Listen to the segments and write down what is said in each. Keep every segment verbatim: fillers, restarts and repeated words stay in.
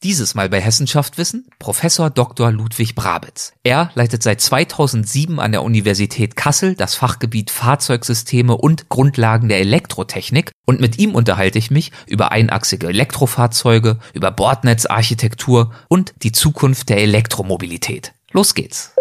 Dieses Mal bei Hessenschaft Wissen Professor Doktor Ludwig Brabitz. Er leitet seit zweitausendsieben an der Universität Kassel das Fachgebiet Fahrzeugsysteme und Grundlagen der Elektrotechnik und mit ihm unterhalte ich mich über einachsige Elektrofahrzeuge, über Bordnetzarchitektur und die Zukunft der Elektromobilität. Los geht's!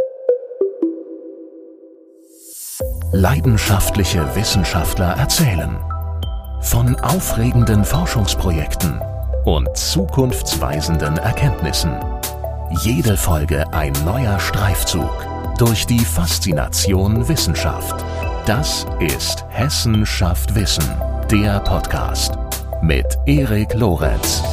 Leidenschaftliche Wissenschaftler erzählen von aufregenden Forschungsprojekten und zukunftsweisenden Erkenntnissen. Jede Folge ein neuer Streifzug durch die Faszination Wissenschaft. Das ist Hessen schafft Wissen, der Podcast mit Erik Lorenz.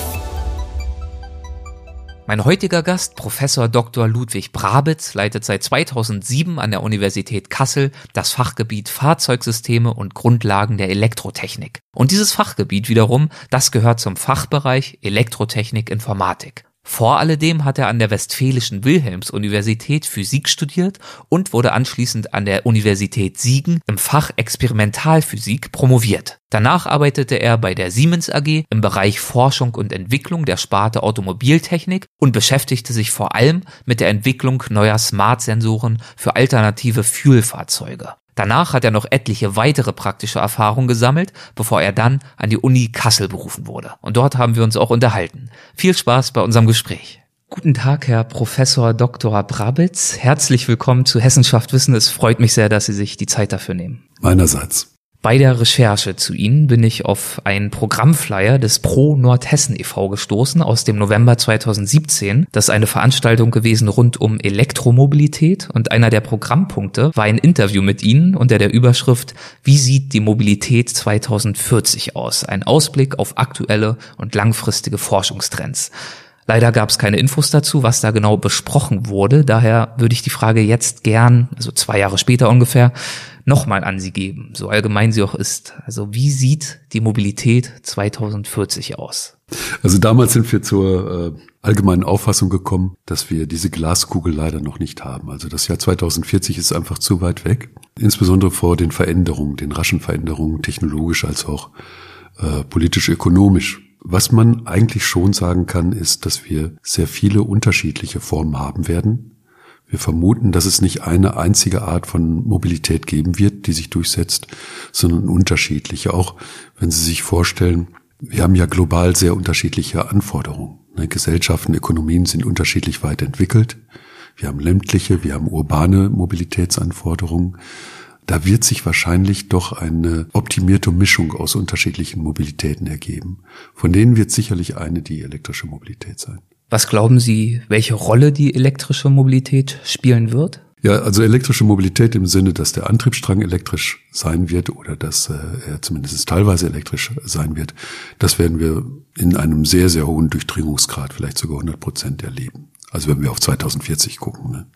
Mein heutiger Gast, Professor Doktor Ludwig Brabitz, leitet seit zweitausendsieben an der Universität Kassel das Fachgebiet Fahrzeugsysteme und Grundlagen der Elektrotechnik. Und dieses Fachgebiet wiederum, das gehört zum Fachbereich Elektrotechnik Informatik. Vor alledem hat er an der Westfälischen Wilhelms-Universität Physik studiert und wurde anschließend an der Universität Siegen im Fach Experimentalphysik promoviert. Danach arbeitete er bei der Siemens A G im Bereich Forschung und Entwicklung der Sparte Automobiltechnik und beschäftigte sich vor allem mit der Entwicklung neuer Smart-Sensoren für alternative Fuelfahrzeuge. Danach hat er noch etliche weitere praktische Erfahrungen gesammelt, bevor er dann an die Uni Kassel berufen wurde. Und dort haben wir uns auch unterhalten. Viel Spaß bei unserem Gespräch. Guten Tag, Herr Professor Doktor Brabitz. Herzlich willkommen zu Hessenschaft Wissen. Es freut mich sehr, dass Sie sich die Zeit dafür nehmen. Meinerseits. Bei der Recherche zu Ihnen bin ich auf einen Programmflyer des Pro Nordhessen e V gestoßen aus dem November zweitausendsiebzehn. Das ist eine Veranstaltung gewesen rund um Elektromobilität und einer der Programmpunkte war ein Interview mit Ihnen unter der Überschrift „Wie sieht die Mobilität zweitausendvierzig aus? Ein Ausblick auf aktuelle und langfristige Forschungstrends." Leider gab es keine Infos dazu, was da genau besprochen wurde. Daher würde ich die Frage jetzt gern, also zwei Jahre später ungefähr, nochmal an Sie geben, so allgemein sie auch ist. Also wie sieht die Mobilität zweitausendvierzig aus? Also damals sind wir zur äh, allgemeinen Auffassung gekommen, dass wir diese Glaskugel leider noch nicht haben. Also das Jahr zweitausendvierzig ist einfach zu weit weg. Insbesondere vor den Veränderungen, den raschen Veränderungen, technologisch als auch äh, politisch-ökonomisch. Was man eigentlich schon sagen kann, ist, dass wir sehr viele unterschiedliche Formen haben werden. Wir vermuten, dass es nicht eine einzige Art von Mobilität geben wird, die sich durchsetzt, sondern unterschiedliche. Auch wenn Sie sich vorstellen, wir haben ja global sehr unterschiedliche Anforderungen. Gesellschaften, Ökonomien sind unterschiedlich weit entwickelt. Wir haben ländliche, wir haben urbane Mobilitätsanforderungen. Da wird sich wahrscheinlich doch eine optimierte Mischung aus unterschiedlichen Mobilitäten ergeben. Von denen wird sicherlich eine die elektrische Mobilität sein. Was glauben Sie, welche Rolle die elektrische Mobilität spielen wird? Ja, also elektrische Mobilität im Sinne, dass der Antriebsstrang elektrisch sein wird oder dass äh, er zumindest teilweise elektrisch sein wird, das werden wir in einem sehr, sehr hohen Durchdringungsgrad, vielleicht sogar hundert Prozent erleben. Also wenn wir auf zweitausendvierzig gucken, ne?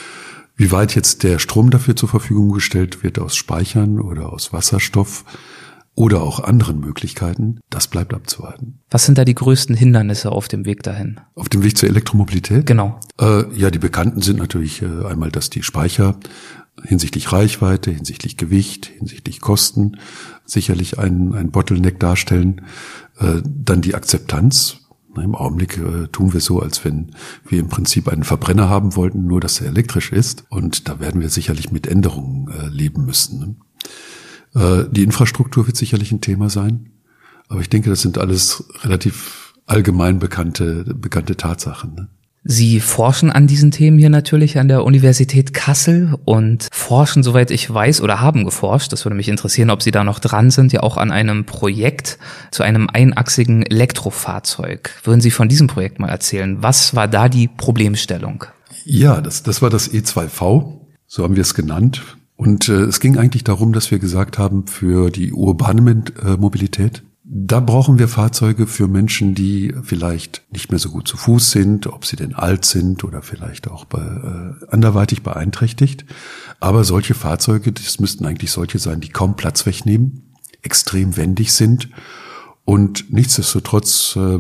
Wie weit jetzt der Strom dafür zur Verfügung gestellt wird aus Speichern oder aus Wasserstoff oder auch anderen Möglichkeiten, das bleibt abzuwarten. Was sind da die größten Hindernisse auf dem Weg dahin? Auf dem Weg zur Elektromobilität? Genau. Äh, ja, die bekannten sind natürlich äh, einmal, dass die Speicher hinsichtlich Reichweite, hinsichtlich Gewicht, hinsichtlich Kosten sicherlich ein, ein Bottleneck darstellen. Äh, dann die Akzeptanz. Im Augenblick äh, tun wir so, als wenn wir im Prinzip einen Verbrenner haben wollten, nur dass er elektrisch ist. Und da werden wir sicherlich mit Änderungen äh, leben müssen. Ne? Äh, die Infrastruktur wird sicherlich ein Thema sein. Aber ich denke, das sind alles relativ allgemein bekannte, bekannte Tatsachen. Ne? Sie forschen an diesen Themen hier natürlich an der Universität Kassel und forschen, soweit ich weiß, oder haben geforscht, das würde mich interessieren, ob Sie da noch dran sind, ja auch an einem Projekt zu einem einachsigen Elektrofahrzeug. Würden Sie von diesem Projekt mal erzählen? Was war da die Problemstellung? Ja, das, das war das E zwei V, so haben wir es genannt. Und äh, es ging eigentlich darum, dass wir gesagt haben, für die urbane äh, Mobilität, da brauchen wir Fahrzeuge für Menschen, die vielleicht nicht mehr so gut zu Fuß sind, ob sie denn alt sind oder vielleicht auch bei, äh, anderweitig beeinträchtigt. Aber solche Fahrzeuge, das müssten eigentlich solche sein, die kaum Platz wegnehmen, extrem wendig sind und nichtsdestotrotz äh,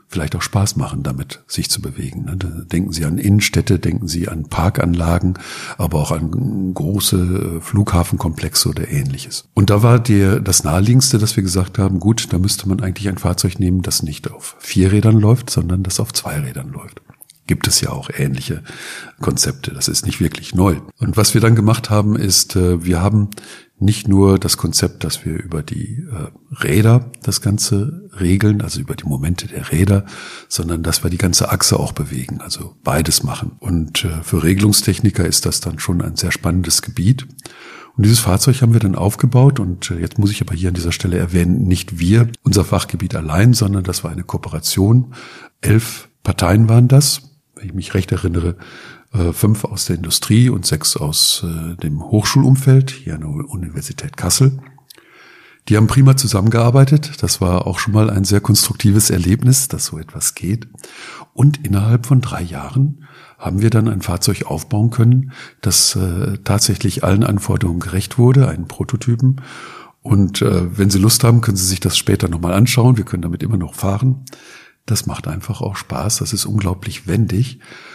vielleicht auch Spaß machen, damit sich zu bewegen. Da denken Sie an Innenstädte, denken Sie an Parkanlagen, aber auch an große Flughafenkomplexe oder Ähnliches. Und da war der, das Naheliegendste, dass wir gesagt haben, gut, da müsste man eigentlich ein Fahrzeug nehmen, das nicht auf vier Rädern läuft, sondern das auf zwei Rädern läuft. Gibt es ja auch ähnliche Konzepte. Das ist nicht wirklich neu. Und was wir dann gemacht haben, ist, wir haben nicht nur das Konzept, dass wir über die äh, Räder das Ganze regeln, also über die Momente der Räder, sondern dass wir die ganze Achse auch bewegen, also beides machen. Und äh, für Regelungstechniker ist das dann schon ein sehr spannendes Gebiet. Und dieses Fahrzeug haben wir dann aufgebaut und äh, jetzt muss ich aber hier an dieser Stelle erwähnen, nicht wir, unser Fachgebiet allein, sondern das war eine Kooperation. Elf Parteien waren das, wenn ich mich recht erinnere, fünf aus der Industrie und sechs aus äh, dem Hochschulumfeld, hier an der Universität Kassel. Die haben prima zusammengearbeitet. Das war auch schon mal ein sehr konstruktives Erlebnis, dass so etwas geht. Und innerhalb von drei Jahren haben wir dann ein Fahrzeug aufbauen können, das äh, tatsächlich allen Anforderungen gerecht wurde, einen Prototypen. Und äh, wenn Sie Lust haben, können Sie sich das später nochmal anschauen. Wir können damit immer noch fahren. Das macht einfach auch Spaß. Das ist unglaublich wendig.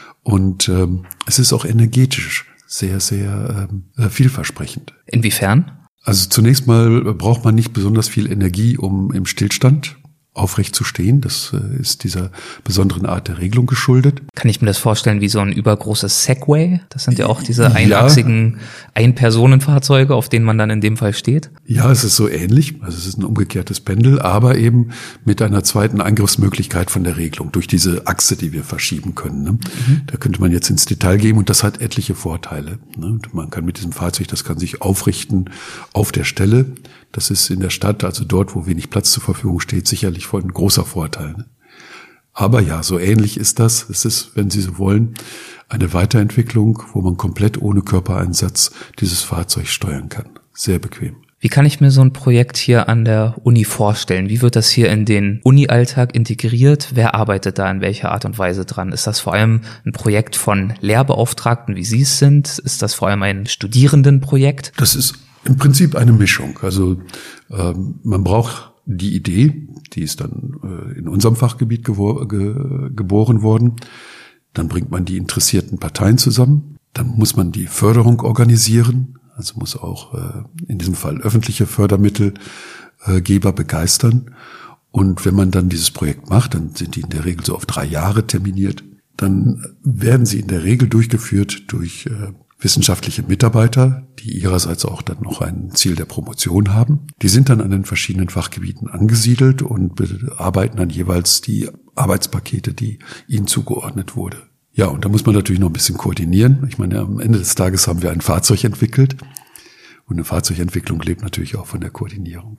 Und ähm, es ist auch energetisch sehr, sehr ähm, vielversprechend. Inwiefern? Also zunächst mal braucht man nicht besonders viel Energie, um im Stillstand aufrecht zu stehen. Das äh, ist dieser besonderen Art der Regelung geschuldet. Kann ich mir das vorstellen wie so ein übergroßes Segway? Das sind ja auch diese einachsigen ja. Ein-Personen-Fahrzeuge, auf denen man dann in dem Fall steht. Ja, es ist so ähnlich. Also es ist ein umgekehrtes Pendel, aber eben mit einer zweiten Eingriffsmöglichkeit von der Regelung durch diese Achse, die wir verschieben können. Ne? Mhm. Da könnte man jetzt ins Detail gehen und das hat etliche Vorteile. Ne? Man kann mit diesem Fahrzeug, das kann sich aufrichten auf der Stelle. Das ist in der Stadt, also dort, wo wenig Platz zur Verfügung steht, sicherlich von großer Vorteil. Ne? Aber ja, so ähnlich ist das. Es ist, wenn Sie so wollen, eine Weiterentwicklung, wo man komplett ohne Körpereinsatz dieses Fahrzeug steuern kann. Sehr bequem. Wie kann ich mir so ein Projekt hier an der Uni vorstellen? Wie wird das hier in den Uni-Alltag integriert? Wer arbeitet da in welcher Art und Weise dran? Ist das vor allem ein Projekt von Lehrbeauftragten, wie Sie es sind? Ist das vor allem ein Studierendenprojekt? Das ist im Prinzip eine Mischung. Also ähm, man braucht die Idee, die ist dann äh, in unserem Fachgebiet gewor- ge- geboren worden. Dann bringt man die interessierten Parteien zusammen. Dann muss man die Förderung organisieren. Also muss auch äh, in diesem Fall öffentliche Fördermittelgeber äh, begeistern. Und wenn man dann dieses Projekt macht, dann sind die in der Regel so auf drei Jahre terminiert. Dann werden sie in der Regel durchgeführt durch äh, wissenschaftliche Mitarbeiter, die ihrerseits auch dann noch ein Ziel der Promotion haben. Die sind dann an den verschiedenen Fachgebieten angesiedelt und bearbeiten dann jeweils die Arbeitspakete, die ihnen zugeordnet wurde. Ja, und da muss man natürlich noch ein bisschen koordinieren. Ich meine, am Ende des Tages haben wir ein Fahrzeug entwickelt und eine Fahrzeugentwicklung lebt natürlich auch von der Koordinierung.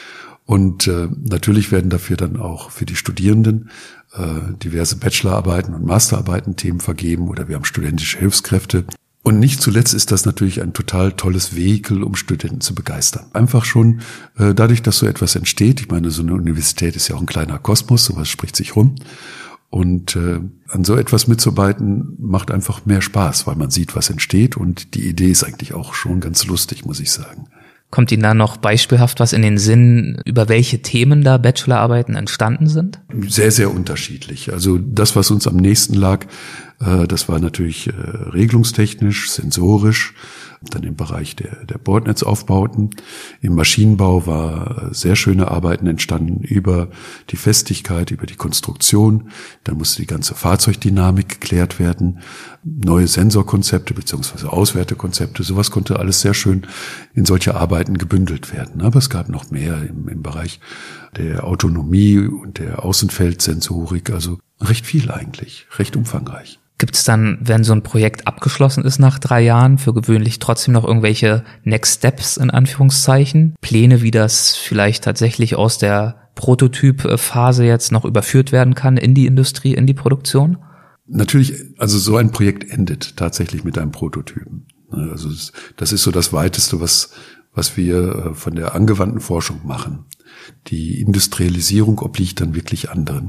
Und äh, natürlich werden dafür dann auch für die Studierenden äh, diverse Bachelorarbeiten und Masterarbeiten Themen vergeben oder wir haben studentische Hilfskräfte. Und nicht zuletzt ist das natürlich ein total tolles Vehikel, um Studenten zu begeistern. Einfach schon äh, dadurch, dass so etwas entsteht. Ich meine, so eine Universität ist ja auch ein kleiner Kosmos, sowas spricht sich rum. Und äh, an so etwas mitzuarbeiten macht einfach mehr Spaß, weil man sieht, was entsteht. Und die Idee ist eigentlich auch schon ganz lustig, muss ich sagen. Kommt Ihnen da noch beispielhaft was in den Sinn, über welche Themen da Bachelorarbeiten entstanden sind? Sehr, sehr unterschiedlich. Also das, was uns am nächsten lag, äh, das war natürlich äh, regelungstechnisch, sensorisch, dann im Bereich der, der Bordnetzaufbauten. Im Maschinenbau war sehr schöne Arbeiten entstanden über die Festigkeit, über die Konstruktion. Dann musste die ganze Fahrzeugdynamik geklärt werden. Neue Sensorkonzepte bzw. Auswertekonzepte. Sowas konnte alles sehr schön in solche Arbeiten gebündelt werden. Aber es gab noch mehr im, im Bereich der Autonomie und der Außenfeldsensorik. Also recht viel eigentlich, recht umfangreich. Gibt es dann, wenn so ein Projekt abgeschlossen ist nach drei Jahren, für gewöhnlich trotzdem noch irgendwelche Next Steps in Anführungszeichen? Pläne, wie das vielleicht tatsächlich aus der Prototypphase jetzt noch überführt werden kann in die Industrie, in die Produktion? Natürlich, also so ein Projekt endet tatsächlich mit einem Prototypen. Also das ist so das Weiteste, was, was wir von der angewandten Forschung machen. Die Industrialisierung obliegt dann wirklich anderen.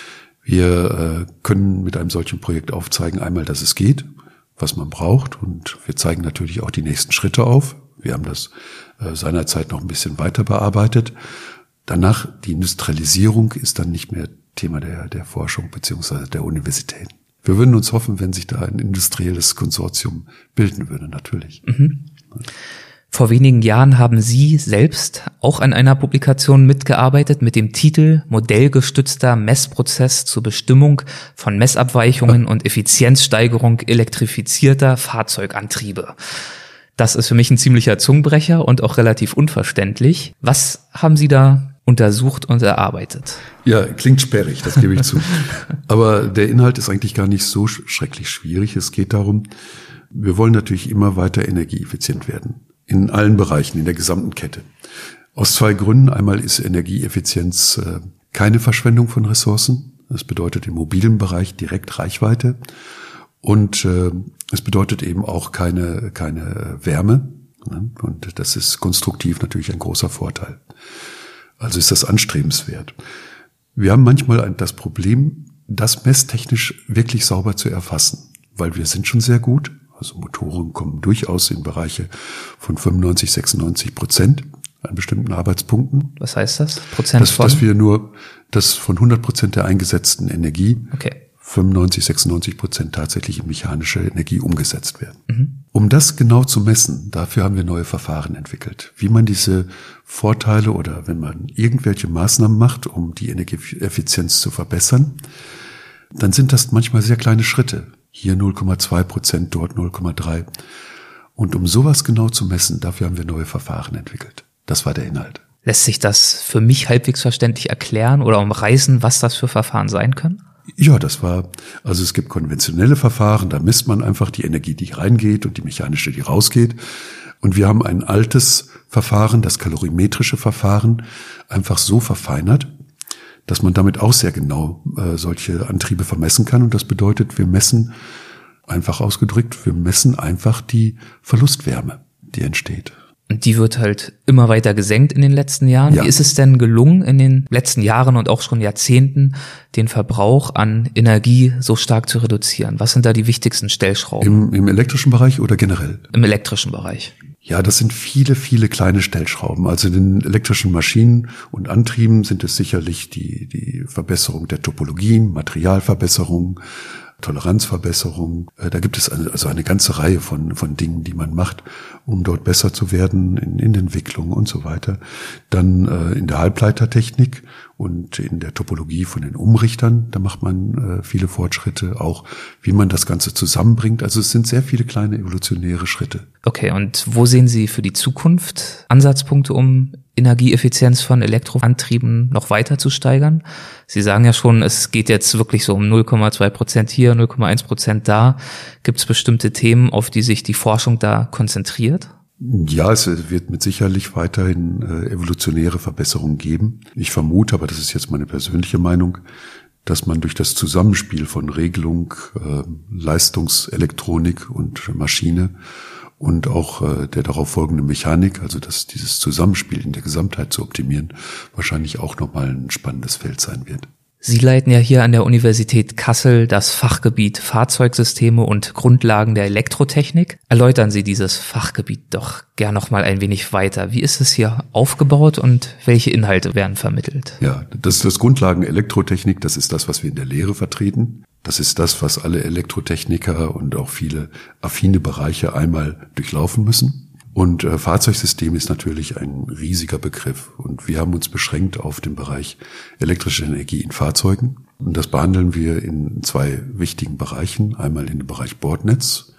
Wir äh, können mit einem solchen Projekt aufzeigen, einmal, dass es geht, was man braucht, und wir zeigen natürlich auch die nächsten Schritte auf. Wir haben das äh, seinerzeit noch ein bisschen weiter bearbeitet. Danach, die Industrialisierung ist dann nicht mehr Thema der, der Forschung beziehungsweise der Universitäten. Wir würden uns hoffen, wenn sich da ein industrielles Konsortium bilden würde, natürlich. Mhm. Vor wenigen Jahren haben Sie selbst auch an einer Publikation mitgearbeitet mit dem Titel Modellgestützter Messprozess zur Bestimmung von Messabweichungen und Effizienzsteigerung elektrifizierter Fahrzeugantriebe. Das ist für mich ein ziemlicher Zungenbrecher und auch relativ unverständlich. Was haben Sie da untersucht und erarbeitet? Ja, klingt sperrig, das gebe ich zu. Aber der Inhalt ist eigentlich gar nicht so schrecklich schwierig. Es geht darum, wir wollen natürlich immer weiter energieeffizient werden. In allen Bereichen, in der gesamten Kette. Aus zwei Gründen. Einmal ist Energieeffizienz äh, keine Verschwendung von Ressourcen. Das bedeutet im mobilen Bereich direkt Reichweite. Und äh, es bedeutet eben auch keine, keine Wärme. Ne? Und das ist konstruktiv natürlich ein großer Vorteil. Also ist das anstrebenswert. Wir haben manchmal das Problem, das messtechnisch wirklich sauber zu erfassen. Weil wir sind schon sehr gut. Also Motoren kommen durchaus in Bereiche von fünfundneunzig, sechsundneunzig Prozent an bestimmten Arbeitspunkten. Was heißt das? Prozent dass, von? Dass wir nur, dass von hundert Prozent der eingesetzten Energie okay. fünfundneunzig, sechsundneunzig Prozent tatsächlich in mechanische Energie umgesetzt werden. Mhm. Um das genau zu messen, dafür haben wir neue Verfahren entwickelt. Wie man diese Vorteile oder wenn man irgendwelche Maßnahmen macht, um die Energieeffizienz zu verbessern, dann sind das manchmal sehr kleine Schritte. Hier null Komma zwei Prozent, dort null Komma drei. Und um sowas genau zu messen, dafür haben wir neue Verfahren entwickelt. Das war der Inhalt. Lässt sich das für mich halbwegs verständlich erklären oder umreißen, was das für Verfahren sein können? Ja, das war, also es gibt konventionelle Verfahren, da misst man einfach die Energie, die reingeht und die mechanische, die rausgeht. Und wir haben ein altes Verfahren, das kalorimetrische Verfahren, einfach so verfeinert, dass man damit auch sehr genau äh, solche Antriebe vermessen kann. Und das bedeutet, wir messen, einfach ausgedrückt, wir messen einfach die Verlustwärme, die entsteht. Und die wird halt immer weiter gesenkt in den letzten Jahren. Ja. Wie ist es denn gelungen, in den letzten Jahren und auch schon Jahrzehnten den Verbrauch an Energie so stark zu reduzieren? Was sind da die wichtigsten Stellschrauben? Im, im elektrischen Bereich oder generell? Im elektrischen Bereich. Ja, das sind viele, viele kleine Stellschrauben. Also in den elektrischen Maschinen und Antrieben sind es sicherlich die, die Verbesserung der Topologien, Materialverbesserung, Toleranzverbesserung. Da gibt es eine, also eine ganze Reihe von, von Dingen, die man macht, um dort besser zu werden in, in der Entwicklung und so weiter. Dann äh, in der Halbleitertechnik und in der Topologie von den Umrichtern, da macht man äh, viele Fortschritte, auch wie man das Ganze zusammenbringt. Also es sind sehr viele kleine evolutionäre Schritte. Okay, und wo sehen Sie für die Zukunft Ansatzpunkte, um Energieeffizienz von Elektroantrieben noch weiter zu steigern? Sie sagen ja schon, es geht jetzt wirklich so um null Komma zwei Prozent hier, null Komma eins Prozent da. Gibt es bestimmte Themen, auf die sich die Forschung da konzentriert? Ja, es wird mit sicherlich weiterhin äh, evolutionäre Verbesserungen geben. Ich vermute, aber das ist jetzt meine persönliche Meinung, dass man durch das Zusammenspiel von Regelung, äh, Leistungselektronik und Maschine und auch äh, der darauf folgenden Mechanik, also dass dieses Zusammenspiel in der Gesamtheit zu optimieren, wahrscheinlich auch nochmal ein spannendes Feld sein wird. Sie leiten ja hier an der Universität Kassel das Fachgebiet Fahrzeugsysteme und Grundlagen der Elektrotechnik. Erläutern Sie dieses Fachgebiet doch gern noch mal ein wenig weiter. Wie ist es hier aufgebaut und welche Inhalte werden vermittelt? Ja, das ist das Grundlagen Elektrotechnik, das ist das, was wir in der Lehre vertreten. Das ist das, was alle Elektrotechniker und auch viele affine Bereiche einmal durchlaufen müssen. Und äh, Fahrzeugsystem ist natürlich ein riesiger Begriff. Und wir haben uns beschränkt auf den Bereich elektrische Energie in Fahrzeugen. Und das behandeln wir in zwei wichtigen Bereichen. Einmal in dem Bereich Bordnetz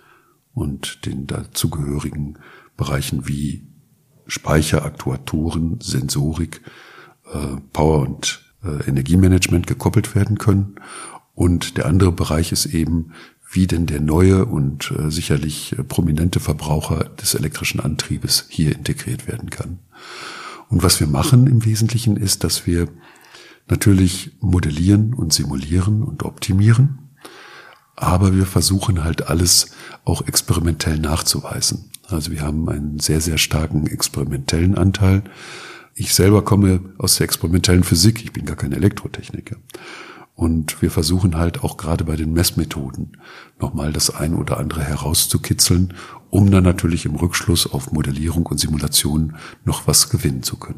und den dazugehörigen Bereichen wie Speicher, Aktuatoren, Sensorik, äh, Power und äh, Energiemanagement gekoppelt werden können. Und der andere Bereich ist eben, wie denn der neue und äh, sicherlich äh, prominente Verbraucher des elektrischen Antriebes hier integriert werden kann. Und was wir machen im Wesentlichen ist, dass wir natürlich modellieren und simulieren und optimieren, aber wir versuchen halt alles auch experimentell nachzuweisen. Also wir haben einen sehr, sehr starken experimentellen Anteil. Ich selber komme aus der experimentellen Physik, ich bin gar kein Elektrotechniker. Und wir versuchen halt auch gerade bei den Messmethoden nochmal das ein oder andere herauszukitzeln, um dann natürlich im Rückschluss auf Modellierung und Simulation noch was gewinnen zu können.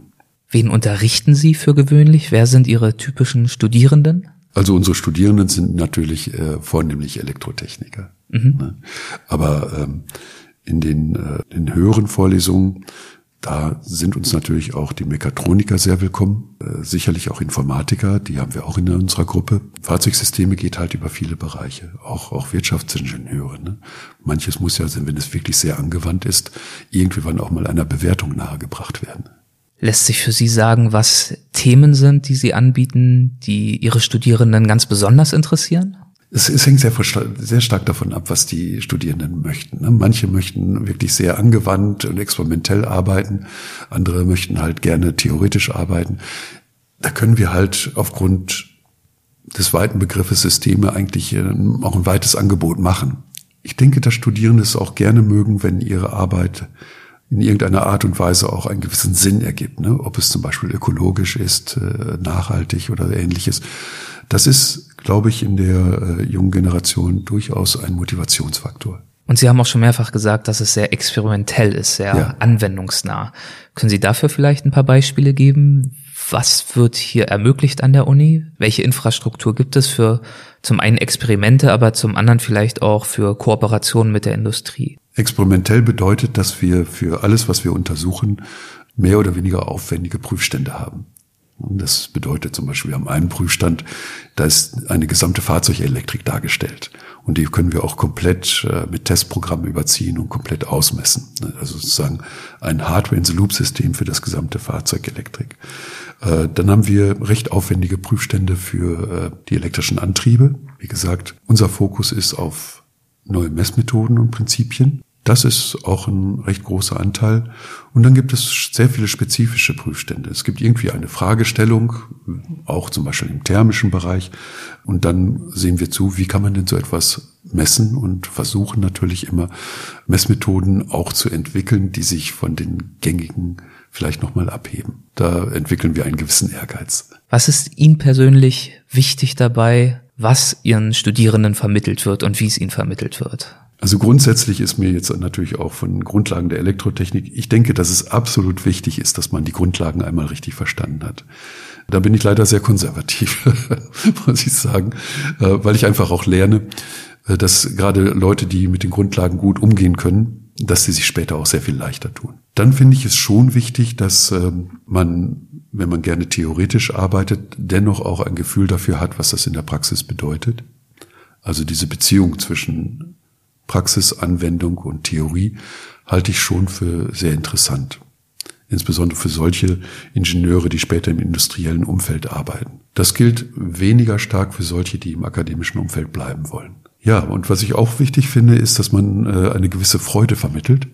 Wen unterrichten Sie für gewöhnlich? Wer sind Ihre typischen Studierenden? Also unsere Studierenden sind natürlich äh, vornehmlich Elektrotechniker. Mhm. Ne? Aber ähm, in den, äh, in höheren Vorlesungen, da sind uns natürlich auch die Mechatroniker sehr willkommen, äh, sicherlich auch Informatiker, die haben wir auch in unserer Gruppe. Fahrzeugsysteme geht halt über viele Bereiche, auch auch Wirtschaftsingenieure. Ne? Manches muss ja, wenn es wirklich sehr angewandt ist, irgendwann auch mal einer Bewertung nahegebracht werden. Lässt sich für Sie sagen, was Themen sind, die Sie anbieten, die Ihre Studierenden ganz besonders interessieren? Es, es hängt sehr, sehr stark davon ab, was die Studierenden möchten. Manche möchten wirklich sehr angewandt und experimentell arbeiten, andere möchten halt gerne theoretisch arbeiten. Da können wir halt aufgrund des weiten Begriffes Systeme eigentlich auch ein weites Angebot machen. Ich denke, dass Studierende es auch gerne mögen, wenn ihre Arbeit in irgendeiner Art und Weise auch einen gewissen Sinn ergibt, ne? Ob es zum Beispiel ökologisch ist, äh, nachhaltig oder ähnliches. Das ist, glaube ich, in der äh, jungen Generation durchaus ein Motivationsfaktor. Und Sie haben auch schon mehrfach gesagt, dass es sehr experimentell ist, sehr ja. anwendungsnah. Können Sie dafür vielleicht ein paar Beispiele geben? Was wird hier ermöglicht an der Uni? Welche Infrastruktur gibt es für zum einen Experimente, aber zum anderen vielleicht auch für Kooperationen mit der Industrie? Experimentell bedeutet, dass wir für alles, was wir untersuchen, mehr oder weniger aufwendige Prüfstände haben. Und das bedeutet zum Beispiel, wir haben einen Prüfstand, da ist eine gesamte Fahrzeugelektrik dargestellt. Und die können wir auch komplett äh, mit Testprogrammen überziehen und komplett ausmessen. Also sozusagen ein Hardware-in-the-Loop-System für das gesamte Fahrzeugelektrik. Äh, dann haben wir recht aufwendige Prüfstände für äh, die elektrischen Antriebe. Wie gesagt, unser Fokus ist auf neue Messmethoden und Prinzipien. Das ist auch ein recht großer Anteil. Und dann gibt es sehr viele spezifische Prüfstände. Es gibt irgendwie eine Fragestellung, auch zum Beispiel im thermischen Bereich. Und dann sehen wir zu, wie kann man denn so etwas messen und versuchen natürlich immer Messmethoden auch zu entwickeln, die sich von den gängigen vielleicht nochmal abheben. Da entwickeln wir einen gewissen Ehrgeiz. Was ist Ihnen persönlich wichtig dabei, was Ihren Studierenden vermittelt wird und wie es ihnen vermittelt wird? Also grundsätzlich ist mir jetzt natürlich auch von Grundlagen der Elektrotechnik, ich denke, dass es absolut wichtig ist, dass man die Grundlagen einmal richtig verstanden hat. Da bin ich leider sehr konservativ, muss ich sagen, weil ich einfach auch lerne, dass gerade Leute, die mit den Grundlagen gut umgehen können, dass sie sich später auch sehr viel leichter tun. Dann finde ich es schon wichtig, dass man, wenn man gerne theoretisch arbeitet, dennoch auch ein Gefühl dafür hat, was das in der Praxis bedeutet. Also diese Beziehung zwischen Praxis, Anwendung und Theorie halte ich schon für sehr interessant. Insbesondere für solche Ingenieure, die später im industriellen Umfeld arbeiten. Das gilt weniger stark für solche, die im akademischen Umfeld bleiben wollen. Ja, und was ich auch wichtig finde, ist, dass man äh, eine gewisse Freude vermittelt.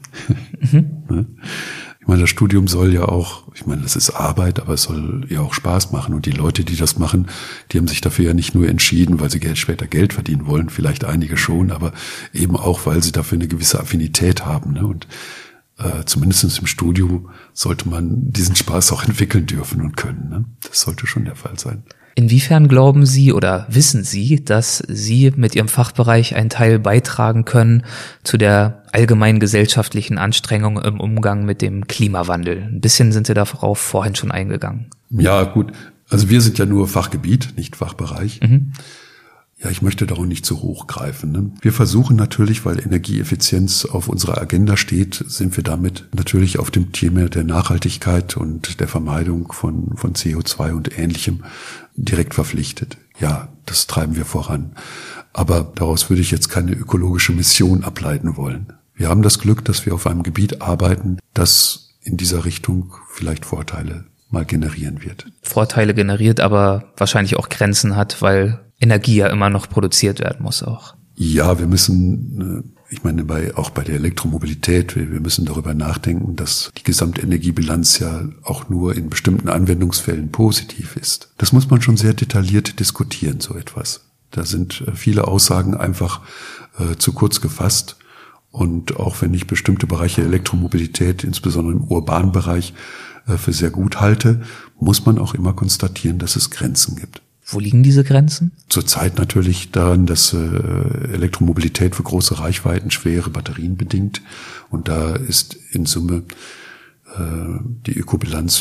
Mhm. Ich meine, das Studium soll ja auch, ich meine, das ist Arbeit, aber es soll ja auch Spaß machen. Und die Leute, die das machen, die haben sich dafür ja nicht nur entschieden, weil sie Geld, später Geld verdienen wollen, vielleicht einige schon, aber eben auch, weil sie dafür eine gewisse Affinität haben. Ne? Und äh, zumindest im Studium sollte man diesen Spaß auch entwickeln dürfen und können. Ne? Das sollte schon der Fall sein. Inwiefern glauben Sie oder wissen Sie, dass Sie mit Ihrem Fachbereich einen Teil beitragen können zu der allgemeinen gesellschaftlichen Anstrengung im Umgang mit dem Klimawandel? Ein bisschen sind Sie darauf vorhin schon eingegangen. Ja, gut. Also wir sind ja nur Fachgebiet, nicht Fachbereich. Mhm. Ja, ich möchte da auch nicht zu hoch greifen. Ne? Wir versuchen natürlich, weil Energieeffizienz auf unserer Agenda steht, sind wir damit natürlich auf dem Thema der Nachhaltigkeit und der Vermeidung von, von C O zwei und Ähnlichem direkt verpflichtet. Ja, das treiben wir voran. Aber daraus würde ich jetzt keine ökologische Mission ableiten wollen. Wir haben das Glück, dass wir auf einem Gebiet arbeiten, das in dieser Richtung vielleicht Vorteile mal generieren wird. Vorteile generiert, aber wahrscheinlich auch Grenzen hat, weil Energie ja immer noch produziert werden muss auch. Ja, wir müssen, ich meine, bei, auch bei der Elektromobilität, wir, wir müssen darüber nachdenken, dass die Gesamtenergiebilanz ja auch nur in bestimmten Anwendungsfällen positiv ist. Das muss man schon sehr detailliert diskutieren, so etwas. Da sind viele Aussagen einfach äh, zu kurz gefasst. Und auch wenn ich bestimmte Bereiche der Elektromobilität, insbesondere im urbanen Bereich, äh, für sehr gut halte, muss man auch immer konstatieren, dass es Grenzen gibt. Wo liegen diese Grenzen? Zurzeit natürlich daran, dass äh, Elektromobilität für große Reichweiten schwere Batterien bedingt. Und da ist in Summe äh, die Ökobilanz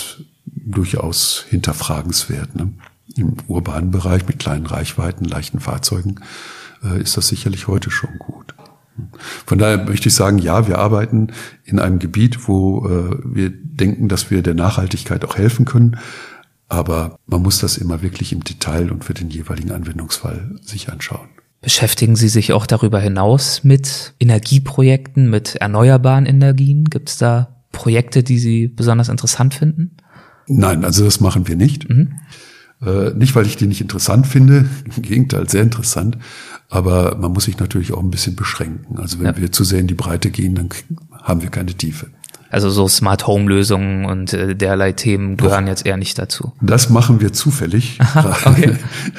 durchaus hinterfragenswert. Ne? Im urbanen Bereich mit kleinen Reichweiten, leichten Fahrzeugen äh, ist das sicherlich heute schon gut. Von daher möchte ich sagen, ja, wir arbeiten in einem Gebiet, wo äh, wir denken, dass wir der Nachhaltigkeit auch helfen können. Aber man muss das immer wirklich im Detail und für den jeweiligen Anwendungsfall sich anschauen. Beschäftigen Sie sich auch darüber hinaus mit Energieprojekten, mit erneuerbaren Energien? Gibt es da Projekte, die Sie besonders interessant finden? Nein, also das machen wir nicht. Mhm. Äh, nicht, weil ich die nicht interessant finde, im Gegenteil, sehr interessant. Aber man muss sich natürlich auch ein bisschen beschränken. Also wenn ja. wir zu sehr in die Breite gehen, dann haben wir keine Tiefe. Also so Smart-Home-Lösungen und äh, derlei Themen gehören Doch. jetzt eher nicht dazu. Das machen wir zufällig. Aha, okay.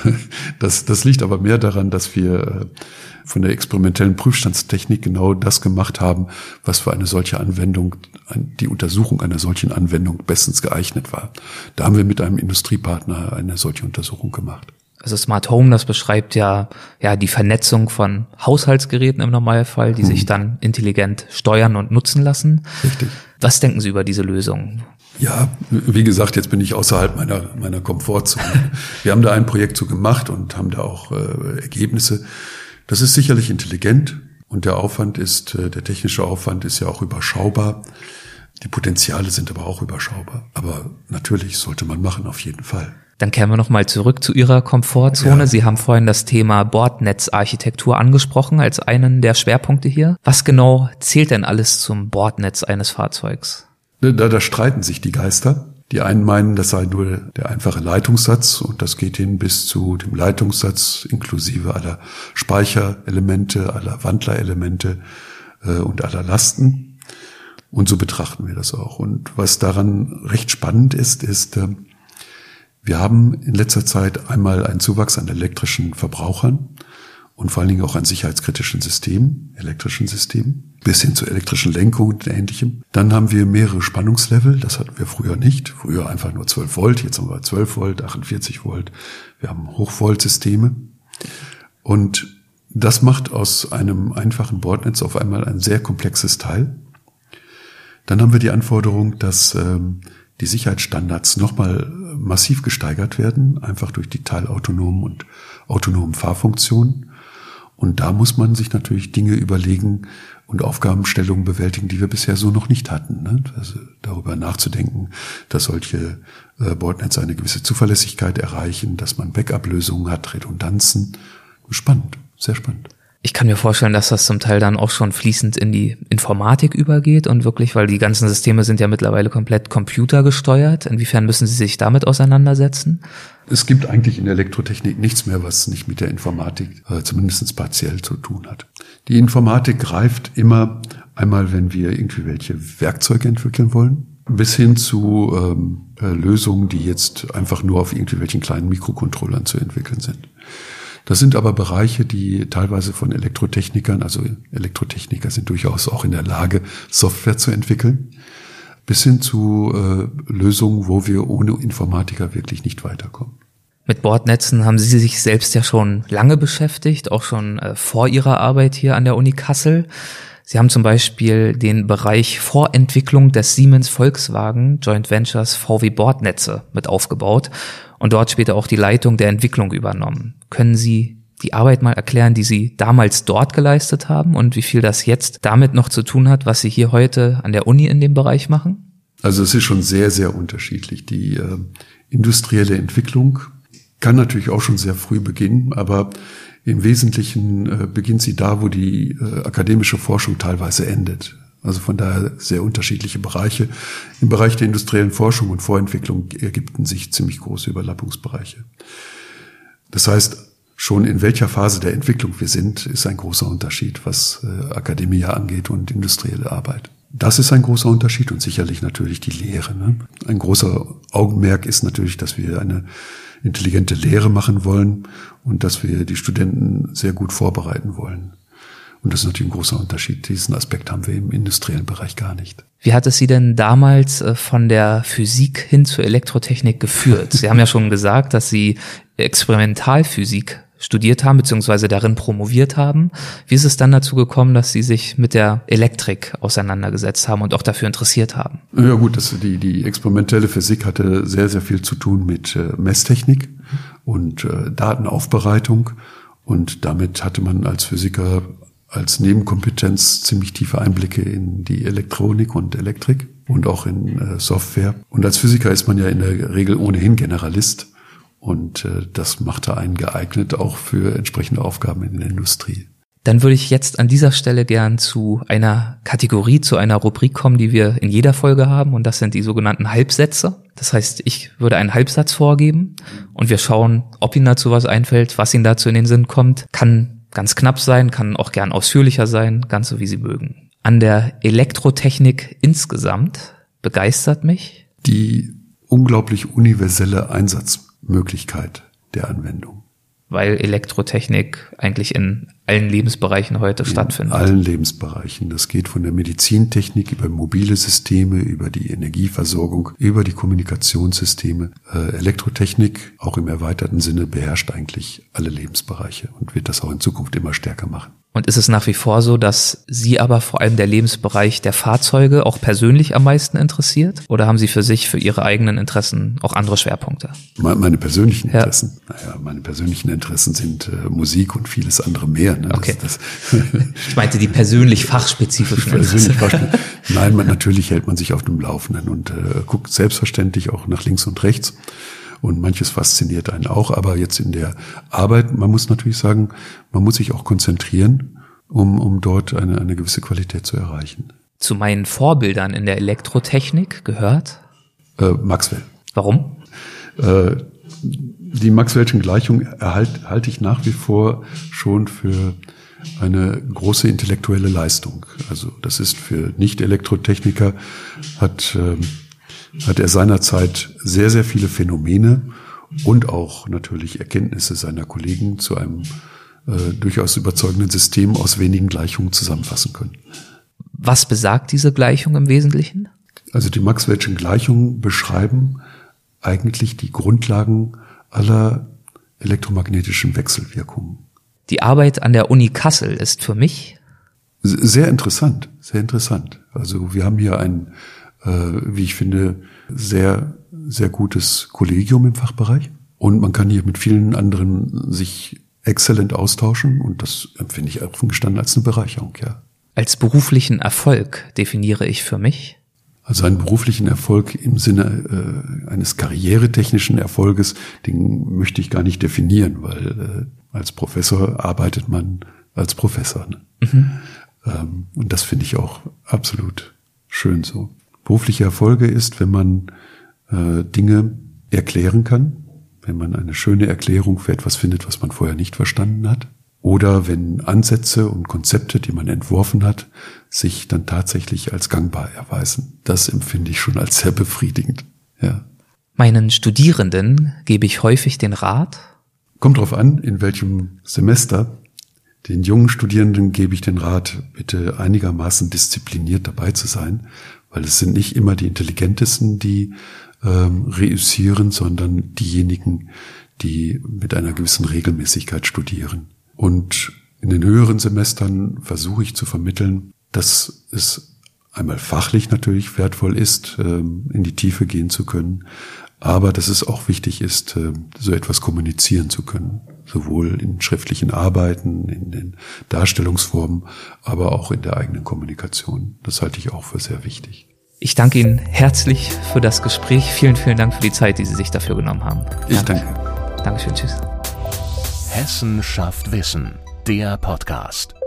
Das, das liegt aber mehr daran, dass wir von der experimentellen Prüfstandstechnik genau das gemacht haben, was für eine solche Anwendung, die Untersuchung einer solchen Anwendung bestens geeignet war. Da haben wir mit einem Industriepartner eine solche Untersuchung gemacht. Also Smart Home, das beschreibt ja ja die Vernetzung von Haushaltsgeräten im Normalfall, die hm. sich dann intelligent steuern und nutzen lassen. Richtig. Was denken Sie über diese Lösung? Ja, wie gesagt, jetzt bin ich außerhalb meiner meiner Komfortzone. Wir haben da ein Projekt so gemacht und haben da auch äh, Ergebnisse. Das ist sicherlich intelligent und der Aufwand ist, äh, der technische Aufwand ist ja auch überschaubar. Die Potenziale sind aber auch überschaubar. Aber natürlich sollte man machen, auf jeden Fall. Dann kehren wir nochmal zurück zu Ihrer Komfortzone. Ja. Sie haben vorhin das Thema Bordnetzarchitektur angesprochen als einen der Schwerpunkte hier. Was genau zählt denn alles zum Bordnetz eines Fahrzeugs? Da, da streiten sich die Geister. Die einen meinen, das sei nur der einfache Leitungssatz und das geht hin bis zu dem Leitungssatz inklusive aller Speicherelemente, aller Wandlerelemente äh, und aller Lasten. Und so betrachten wir das auch. Und was daran recht spannend ist, ist, äh, wir haben in letzter Zeit einmal einen Zuwachs an elektrischen Verbrauchern und vor allen Dingen auch an sicherheitskritischen Systemen, elektrischen Systemen, bis hin zur elektrischen Lenkung und Ähnlichem. Dann haben wir mehrere Spannungslevel, das hatten wir früher nicht. Früher einfach nur zwölf Volt, jetzt haben wir zwölf Volt, achtundvierzig Volt. Wir haben Hochvoltsysteme. Und das macht aus einem einfachen Bordnetz auf einmal ein sehr komplexes Teil. Dann haben wir die Anforderung, dass ähm, die Sicherheitsstandards nochmal massiv gesteigert werden, einfach durch die teilautonomen und autonomen Fahrfunktionen. Und da muss man sich natürlich Dinge überlegen und Aufgabenstellungen bewältigen, die wir bisher so noch nicht hatten. Ne? Also darüber nachzudenken, dass solche äh, Bordnetze eine gewisse Zuverlässigkeit erreichen, dass man Backup-Lösungen hat, Redundanzen. Spannend, sehr spannend. Ich kann mir vorstellen, dass das zum Teil dann auch schon fließend in die Informatik übergeht und wirklich, weil die ganzen Systeme sind ja mittlerweile komplett computergesteuert. Inwiefern müssen Sie sich damit auseinandersetzen? Es gibt eigentlich in der Elektrotechnik nichts mehr, was nicht mit der Informatik äh, zumindest partiell zu tun hat. Die Informatik greift immer einmal, wenn wir irgendwie welche Werkzeuge entwickeln wollen, bis hin zu ähm, äh, Lösungen, die jetzt einfach nur auf irgendwelchen kleinen Mikrocontrollern zu entwickeln sind. Das sind aber Bereiche, die teilweise von Elektrotechnikern, also Elektrotechniker sind durchaus auch in der Lage, Software zu entwickeln, bis hin zu äh, Lösungen, wo wir ohne Informatiker wirklich nicht weiterkommen. Mit Bordnetzen haben Sie sich selbst ja schon lange beschäftigt, auch schon äh, vor Ihrer Arbeit hier an der Uni Kassel. Sie haben zum Beispiel den Bereich Vorentwicklung des Siemens Volkswagen Joint Ventures V W Bordnetze mit aufgebaut und dort später auch die Leitung der Entwicklung übernommen. Können Sie die Arbeit mal erklären, die Sie damals dort geleistet haben und wie viel das jetzt damit noch zu tun hat, was Sie hier heute an der Uni in dem Bereich machen? Also es ist schon sehr, sehr unterschiedlich. Die äh, industrielle Entwicklung kann natürlich auch schon sehr früh beginnen, aber im Wesentlichen äh, beginnt sie da, wo die äh, akademische Forschung teilweise endet. Also von daher sehr unterschiedliche Bereiche. Im Bereich der industriellen Forschung und Vorentwicklung ergibten sich ziemlich große Überlappungsbereiche. Das heißt, schon in welcher Phase der Entwicklung wir sind, ist ein großer Unterschied, was äh, Akademie angeht und industrielle Arbeit. Das ist ein großer Unterschied und sicherlich natürlich die Lehre. Ne? Ein großer Augenmerk ist natürlich, dass wir eine intelligente Lehre machen wollen und dass wir die Studenten sehr gut vorbereiten wollen. Und das ist natürlich ein großer Unterschied. Diesen Aspekt haben wir im industriellen Bereich gar nicht. Wie hat es Sie denn damals von der Physik hin zur Elektrotechnik geführt? Sie haben ja schon gesagt, dass Sie Experimentalphysik studiert haben, beziehungsweise darin promoviert haben. Wie ist es dann dazu gekommen, dass Sie sich mit der Elektrik auseinandergesetzt haben und auch dafür interessiert haben? Ja gut, das, die, die experimentelle Physik hatte sehr, sehr viel zu tun mit äh, Messtechnik und äh, Datenaufbereitung. Und damit hatte man als Physiker als Nebenkompetenz ziemlich tiefe Einblicke in die Elektronik und Elektrik und auch in äh, Software. Und als Physiker ist man ja in der Regel ohnehin Generalist. Und äh, das machte einen geeignet auch für entsprechende Aufgaben in der Industrie. Dann würde ich jetzt an dieser Stelle gern zu einer Kategorie, zu einer Rubrik kommen, die wir in jeder Folge haben. Und das sind die sogenannten Halbsätze. Das heißt, ich würde einen Halbsatz vorgeben und wir schauen, ob Ihnen dazu was einfällt, was Ihnen dazu in den Sinn kommt. Kann ganz knapp sein, kann auch gern ausführlicher sein, ganz so wie Sie mögen. An der Elektrotechnik insgesamt begeistert mich die unglaublich universelle Einsatzmöglichkeit der Anwendung. Weil Elektrotechnik eigentlich in allen Lebensbereichen heute in stattfindet. In allen Lebensbereichen. Das geht von der Medizintechnik über mobile Systeme, über die Energieversorgung, über die Kommunikationssysteme. Äh, Elektrotechnik, auch im erweiterten Sinne, beherrscht eigentlich alle Lebensbereiche und wird das auch in Zukunft immer stärker machen. Und ist es nach wie vor so, dass Sie aber vor allem der Lebensbereich der Fahrzeuge auch persönlich am meisten interessiert? Oder haben Sie für sich, für Ihre eigenen Interessen auch andere Schwerpunkte? Meine persönlichen ja. Interessen? Naja, meine persönlichen Interessen sind äh, Musik und vieles andere mehr. Ne? Okay. Das, das ich meinte die persönlich fachspezifischen Interessen. Nein, man, natürlich hält man sich auf dem Laufenden und äh, guckt selbstverständlich auch nach links und rechts. Und manches fasziniert einen auch, aber jetzt in der Arbeit, man muss natürlich sagen, man muss sich auch konzentrieren, um, um dort eine, eine gewisse Qualität zu erreichen. Zu meinen Vorbildern in der Elektrotechnik gehört? Äh, Maxwell. Warum? Äh, die Maxwell'schen Gleichung erhalte halte ich nach wie vor schon für eine große intellektuelle Leistung. Also das ist für Nicht-Elektrotechniker, hat... Äh, hat er seinerzeit sehr, sehr viele Phänomene und auch natürlich Erkenntnisse seiner Kollegen zu einem äh, durchaus überzeugenden System aus wenigen Gleichungen zusammenfassen können. Was besagt diese Gleichung im Wesentlichen? Also die Maxwell'schen Gleichungen beschreiben eigentlich die Grundlagen aller elektromagnetischen Wechselwirkungen. Die Arbeit an der Uni Kassel ist für mich sehr interessant, sehr interessant. Also wir haben hier ein wie ich finde, sehr, sehr gutes Kollegium im Fachbereich. Und man kann hier mit vielen anderen sich exzellent austauschen. Und das empfinde ich offen gestanden als eine Bereicherung, ja. Als beruflichen Erfolg definiere ich für mich? Also einen beruflichen Erfolg im Sinne äh, eines karrieretechnischen Erfolges, den möchte ich gar nicht definieren, weil äh, als Professor arbeitet man als Professor. Ne? Mhm. Ähm, und das finde ich auch absolut schön so. Berufliche Erfolge ist, wenn man äh, Dinge erklären kann, wenn man eine schöne Erklärung für etwas findet, was man vorher nicht verstanden hat, oder wenn Ansätze und Konzepte, die man entworfen hat, sich dann tatsächlich als gangbar erweisen. Das empfinde ich schon als sehr befriedigend. Ja. Meinen Studierenden gebe ich häufig den Rat? Kommt drauf an, in welchem Semester. Den jungen Studierenden gebe ich den Rat, bitte einigermaßen diszipliniert dabei zu sein, weil es sind nicht immer die Intelligentesten, die ähm, reüssieren, sondern diejenigen, die mit einer gewissen Regelmäßigkeit studieren. Und in den höheren Semestern versuche ich zu vermitteln, dass es einmal fachlich natürlich wertvoll ist, ähm, in die Tiefe gehen zu können, aber dass es auch wichtig ist, äh, so etwas kommunizieren zu können, sowohl in schriftlichen Arbeiten, in den Darstellungsformen, aber auch in der eigenen Kommunikation. Das halte ich auch für sehr wichtig. Ich danke Ihnen herzlich für das Gespräch. Vielen, vielen Dank für die Zeit, die Sie sich dafür genommen haben. Ich ja. danke. Dankeschön, tschüss. Hessen schafft Wissen, der Podcast.